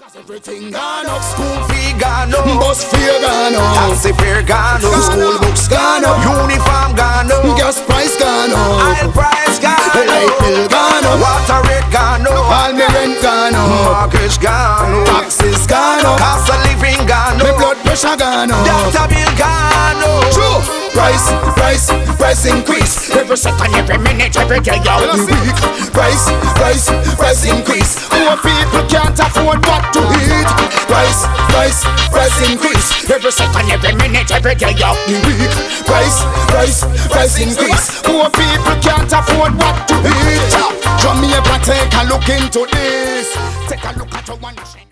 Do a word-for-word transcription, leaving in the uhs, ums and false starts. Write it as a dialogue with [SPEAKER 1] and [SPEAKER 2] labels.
[SPEAKER 1] Everything gone up.
[SPEAKER 2] School fee gone up.
[SPEAKER 1] Bus fare gone up.
[SPEAKER 2] Taxi fare gone up.
[SPEAKER 1] School books gone up.
[SPEAKER 2] Uniform gone up.
[SPEAKER 1] Gas price gone up.
[SPEAKER 2] Oil price gone up.
[SPEAKER 1] Light bill gone up.
[SPEAKER 2] Water rate gone up.
[SPEAKER 1] All me rent gone up.
[SPEAKER 2] Mortgage gone up.
[SPEAKER 1] Taxes gone up.
[SPEAKER 2] Cost of living gone
[SPEAKER 1] Me
[SPEAKER 2] up.
[SPEAKER 1] blood pressure gone up.
[SPEAKER 2] Doctor bill gone up.
[SPEAKER 1] True. Price, price, price increase. Every second, every minute, every day of the week. Price, price, price increase. Poor people can't afford what to eat. Price, price, price increase. Every second, every minute, every day of the week. Price, price, price increase. Poor people can't afford what to eat. Jamaica, take a look into this. Take a look at your one.